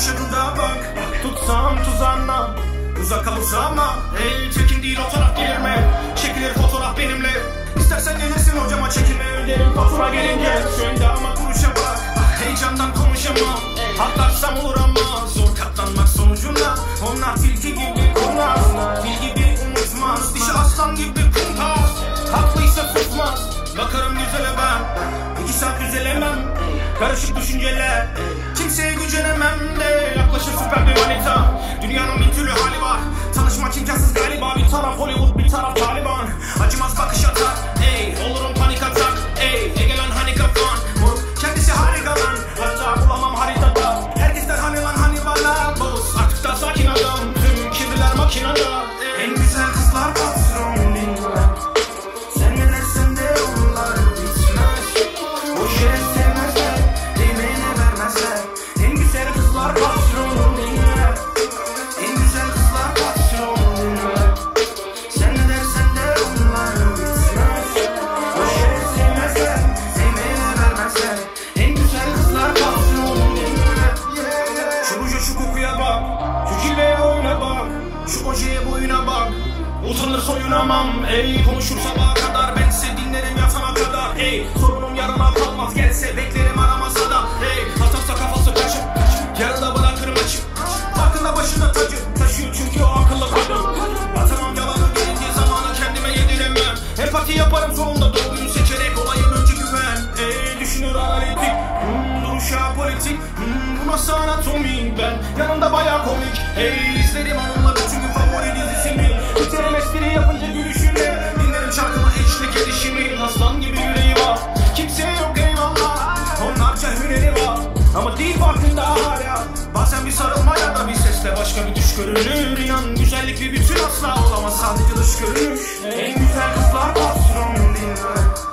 kaşa dudağa bak. Tutsam tuzağına uzak kalırsa ama hey, çekin değil o taraf gelir mi? Çekilir fotoğraf benimle. İstersen gelirsin hocama çekinme öderim fatura gelince. Şöyle ama duruşa bak, heyecandan konuşamam. Atlarsam olur ama zor katlanmak sonucunda. Onlar tilki gibi kurnaz, fil gibi unutmaz, dişi aslan gibi kumpas. Haklıysa susmaz, bakarım güzele ben. 2 saat düzelemem, karışık düşünceler. Kimseye gücenemem de yaklaşır süper bir manita. Dünyanın bin türlü hali var, tanışmak imkansız galiba. Bir taraf Hollywood, bir taraf Taliban. Acımaz bakış atar, ey olurum panik atak. Ey Egelan hani kafan, kendisi harika lan. Hatta bulamam haritada, herkesten hani lan hani bana. Boz artık da sakin adam, tüm kirliler makinada. En güzel kızlar patron dinle. Sen ne dersen de onlar bitmez. O şeref sevmezler, değmeyene vermezler. En güzel kızlar patron dinle. En güzel kızlar patron dinle. Sen ne dersen de onlar bitmez. O şeref sevmezler, değmeyene vermezler. En güzel kızlar patron dinle. Şu ruja şu kokuya bak, şu cilveye oyuna bak, şu ojeye boyuna bak. Utanır soyunamam, ey konuşur sabaha kadar. Bense dinlerim yatana kadar, ey sorunum yarına kalmaz. Gelse beklerim aramasa da, ey atarsa kafası kaçıp yarıda bırakırım açık. Farkında başında tacı taşıyor çünkü o akıllı kadın. Atamam yalanı gelince zamanı kendime yediremem. Empati yaparım sonunda doğruyu seçerek olayım önce güven. Ey düşünür analitik, duruşa politik, bu nasıl anatomi? Ben yanında baya komik, ey izlerim onunla bütün gün favori dizisini. Biterim espri yapınca gülüşüne, dinlerim şarkıma eşlik edişimi. Aslan gibi yüreği var, kimseye yok eyvallah. Onlarca hüneri var ama değil farkında hala. Bazen bir sarılma ya da bir sesle başka bir düş görünür. Yan güzellik bir bütün asla olamaz, sadece dış görünüş. En güzel kızlar patron dinle.